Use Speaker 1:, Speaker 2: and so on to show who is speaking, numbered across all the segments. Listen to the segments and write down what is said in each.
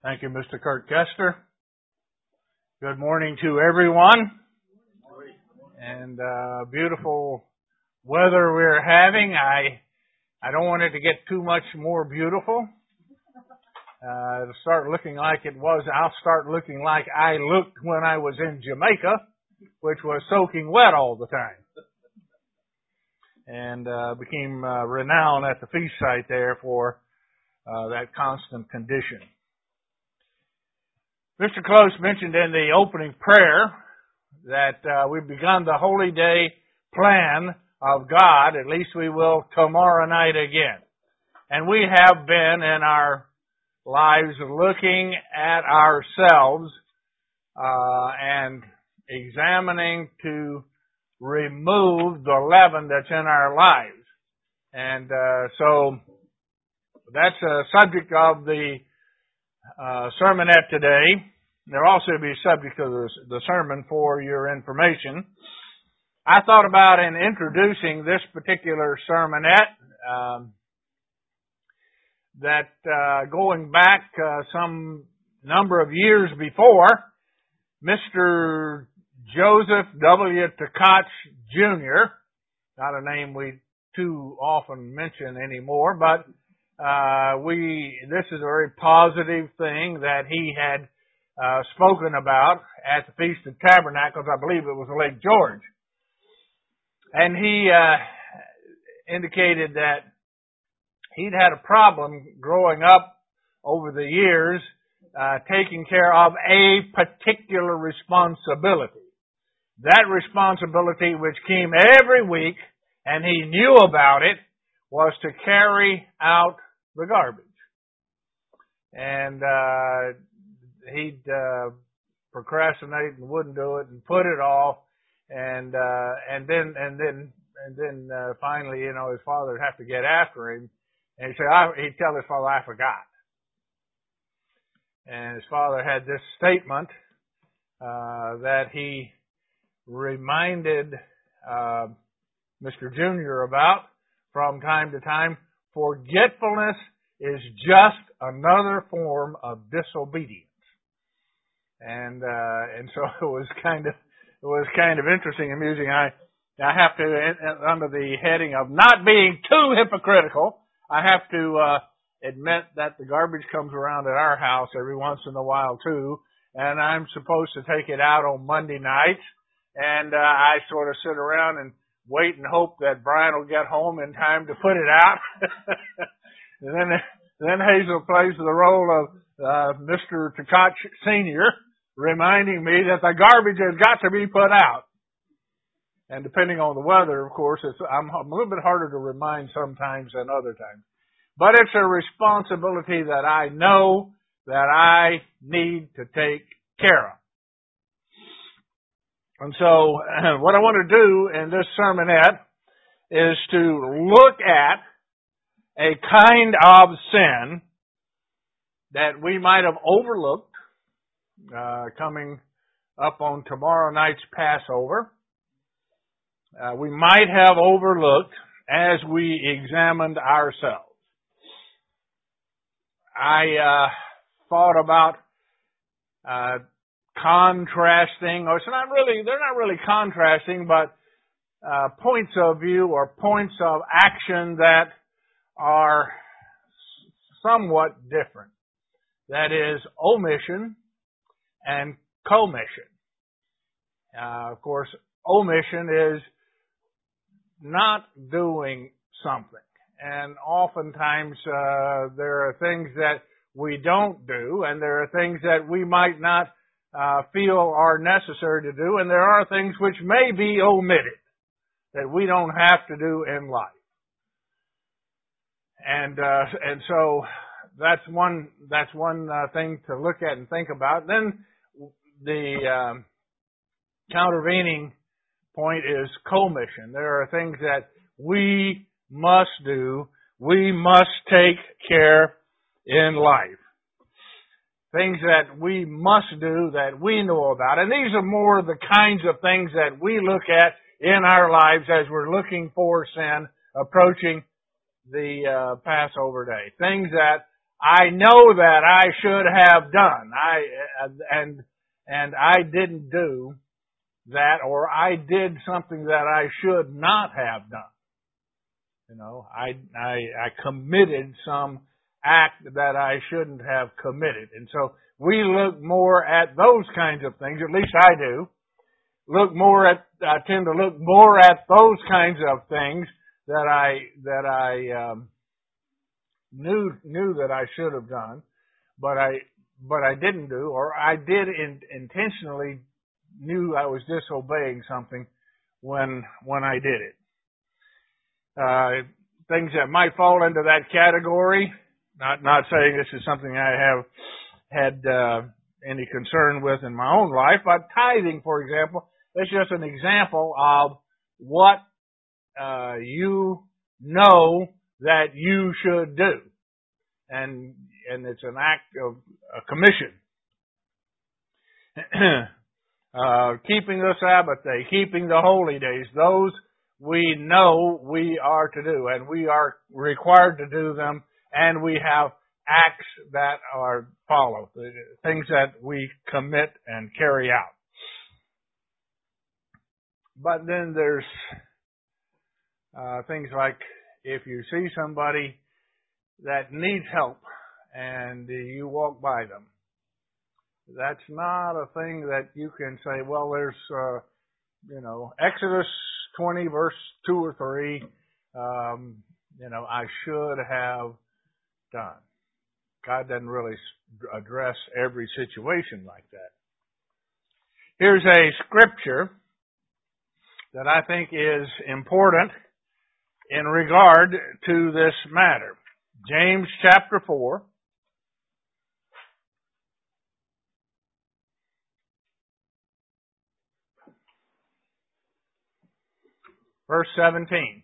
Speaker 1: Thank you, Mr. Kurt Kester. Good morning to everyone. And beautiful weather we're having. I don't want it to get too much more beautiful. It'll start looking like it was. I'll start looking like I looked when I was in Jamaica, which was soaking wet all the time. And became renowned at the feast site there for that constant condition. Mr. Close mentioned in the opening prayer that we've begun the Holy Day plan of God. At least we will tomorrow night again. And we have been in our lives looking at ourselves and examining to remove the leaven that's in our lives. And so that's a subject of the sermonette today. There'll also be a subject of the sermon for your information. I thought about in introducing this particular sermonette that going back some number of years before, Mr. Joseph W. Tkach Jr., not a name we too often mention anymore, but this is a very positive thing that he had spoken about at the Feast of Tabernacles. I believe it was Lake George. And he indicated that he'd had a problem growing up over the years taking care of a particular responsibility. That responsibility, which came every week, and he knew about it, was to carry out the garbage. And he'd procrastinate and wouldn't do it and put it off, and then finally, his father would have to get after him, and he'd tell his father, "I forgot." And his father had this statement that he reminded Mr. Junior about from time to time. Forgetfulness is just another form of disobedience. And so it was kind of interesting, amusing. I have to, under the heading of not being too hypocritical, I have to admit that the garbage comes around at our house every once in a while too, and I'm supposed to take it out on Monday nights, and I sort of sit around and wait and hope that Brian will get home in time to put it out. And then Hazel plays the role of Mr. Tkach Sr., reminding me that the garbage has got to be put out. And depending on the weather, of course, I'm a little bit harder to remind sometimes than other times. But it's a responsibility that I know that I need to take care of. And so what I want to do in this sermonette is to look at a kind of sin that we might have overlooked coming up on tomorrow night's Passover. We might have overlooked as we examined ourselves. I thought about contrasting, or they're not really contrasting, but points of view or points of action that are somewhat different. That is omission and commission. Of course, omission is not doing something. And oftentimes there are things that we don't do, and there are things that we might not feel are necessary to do, and there are things which may be omitted that we don't have to do in life. And so that's one thing to look at and think about. Then the countervening point is commission. There are things that we must do, we must take care in life. Things that we must do that we know about. And these are more the kinds of things that we look at in our lives as we're looking for sin approaching the Passover day. Things that I know that I should have done. And I didn't do that, or I did something that I should not have done. You know, I committed some act that I shouldn't have committed. And so we look more at those kinds of things, at least I do. I tend to look more at those kinds of things that I knew that I should have done, but I didn't do, or I did intentionally knew I was disobeying something when I did it. Things that might fall into that category. Not saying this is something I have had any concern with in my own life, but tithing, for example, is just an example of what you know that you should do, and it's an act of a commission. Keeping the Sabbath day, keeping the holy days, those we know we are to do, and we are required to do them, and we have acts that are followed, things that we commit and carry out. But then there's things like if you see somebody that needs help and you walk by them, that's not a thing that you can say, well, there's, Exodus 20 verse 2 or 3, I should have done. God doesn't really address every situation like that. Here's a scripture that I think is important in regard to this matter. James chapter 4. Verse 17.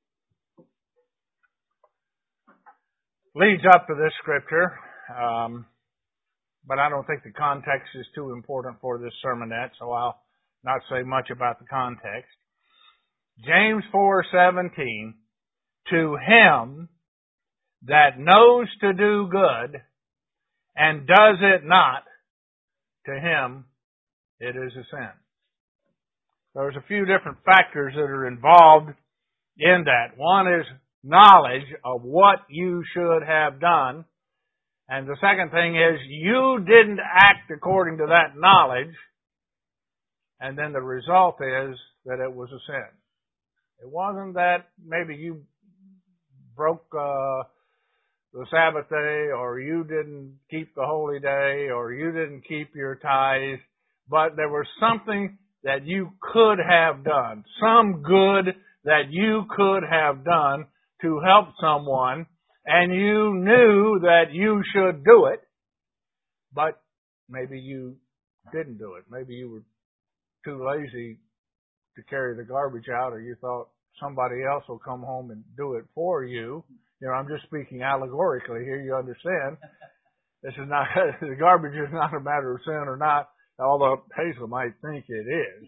Speaker 1: Leads up to this scripture, but I don't think the context is too important for this sermonette, so I'll not say much about the context. James 4:17, to him that knows to do good and does it not, to him it is a sin. There's a few different factors that are involved in that. One is knowledge of what you should have done. And the second thing is you didn't act according to that knowledge. And then the result is that it was a sin. It wasn't that maybe you broke the Sabbath day, or you didn't keep the holy day, or you didn't keep your tithes, but there was something that you could have done, some good that you could have done to help someone, and you knew that you should do it, but maybe you didn't do it. Maybe you were too lazy to carry the garbage out, or you thought somebody else will come home and do it for you. I'm just speaking allegorically here, you understand. This is not, the garbage is not a matter of sin or not, although Hazel might think it is.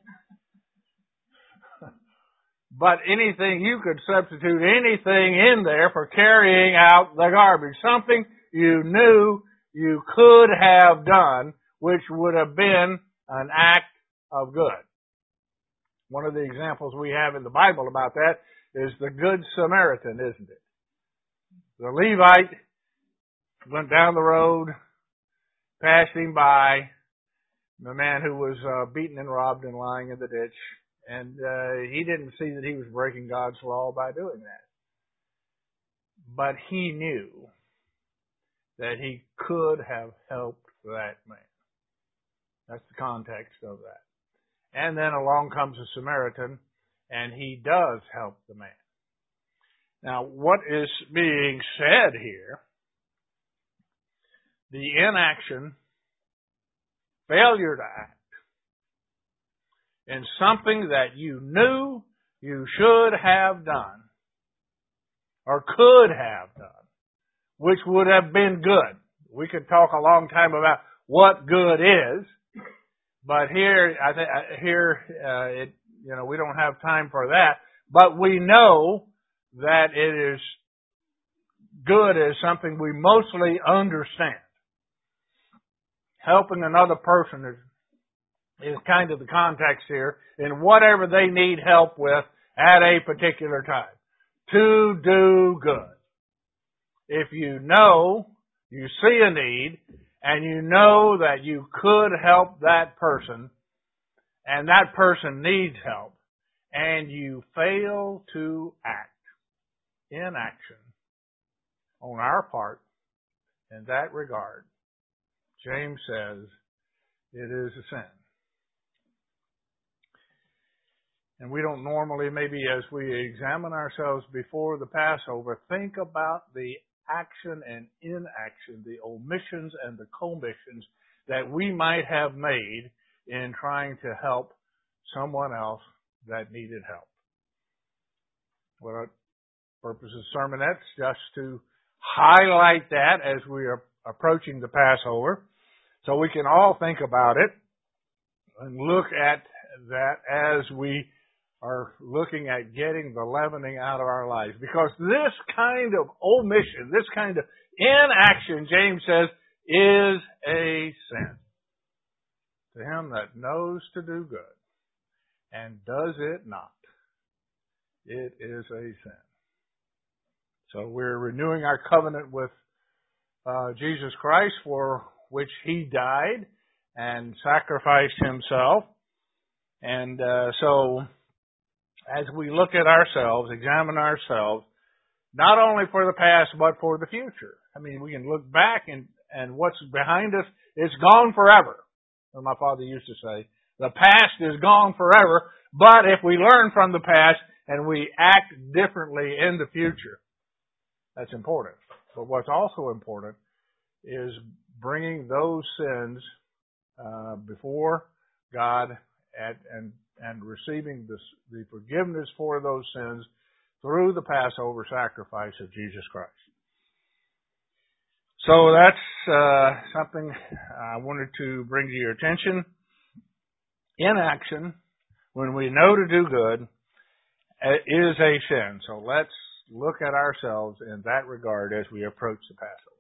Speaker 1: But anything, you could substitute anything in there for carrying out the garbage. Something you knew you could have done, which would have been an act of good. One of the examples we have in the Bible about that is the Good Samaritan, isn't it? The Levite went down the road, passed him by, the man who was beaten and robbed and lying in the ditch, and he didn't see that he was breaking God's law by doing that. But he knew that he could have helped that man. That's the context of that. And then along comes a Samaritan, and he does help the man. Now, what is being said here, the inaction, failure to act in something that you knew you should have done or could have done, which would have been good. We could talk a long time about what good is, but here, we don't have time for that. But we know that it is good is something we mostly understand. Helping another person is kind of the context here in whatever they need help with at a particular time. To do good. If you know, you see a need, and you know that you could help that person, and that person needs help, and you fail to act, inaction, on our part, in that regard, James says it is a sin. And we don't normally, maybe as we examine ourselves before the Passover, think about the action and inaction, the omissions and the commissions that we might have made in trying to help someone else that needed help. What our purpose of sermonettes, just to highlight that as we are approaching the Passover, so we can all think about it and look at that as we are looking at getting the leavening out of our lives. Because this kind of omission, this kind of inaction, James says, is a sin. To him that knows to do good and does it not, it is a sin. So we're renewing our covenant with Jesus Christ, for which He died and sacrificed Himself. And so as we look at ourselves, examine ourselves, not only for the past, but for the future. I mean, we can look back and what's behind us, it's gone forever. As my father used to say, the past is gone forever, but if we learn from the past and we act differently in the future, that's important. But what's also important is bringing those sins before God and receiving the forgiveness for those sins through the Passover sacrifice of Jesus Christ. So that's something I wanted to bring to your attention. Inaction, when we know to do good, is a sin. So let's look at ourselves in that regard as we approach the Passover.